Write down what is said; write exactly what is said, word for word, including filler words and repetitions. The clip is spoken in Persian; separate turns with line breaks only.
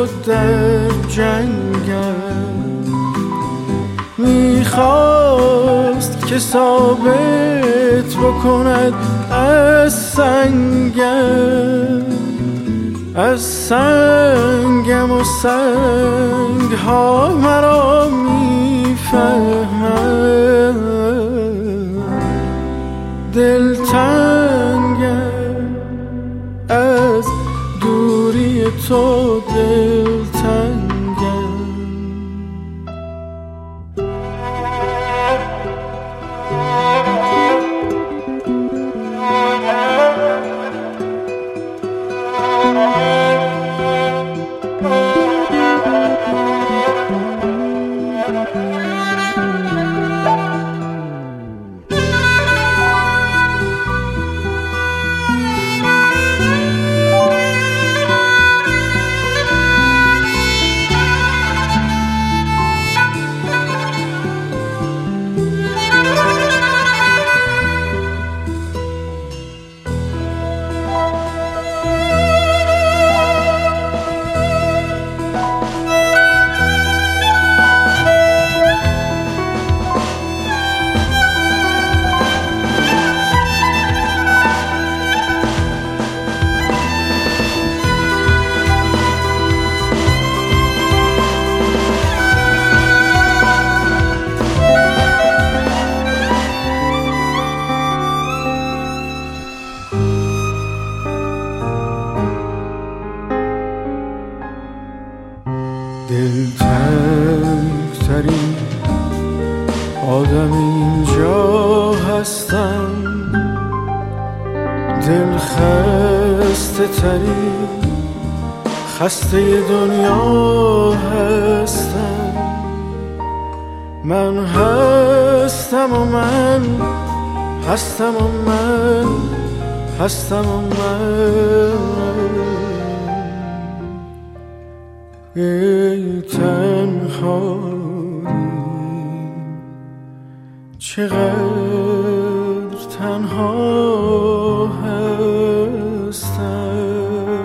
در جنگم، میخواست که ثابت بکند از سنگم، از سنگم و سنگ ها مرا میفهمد. دلتنگم از دوری تو، دلتنگم. دلتنگترین آدم اینجا هستم، دلخسته ترین خسته دنیا هستم. من هستم و من هستم و من هستم و من. ای تنهایی چقدر تنها هستم.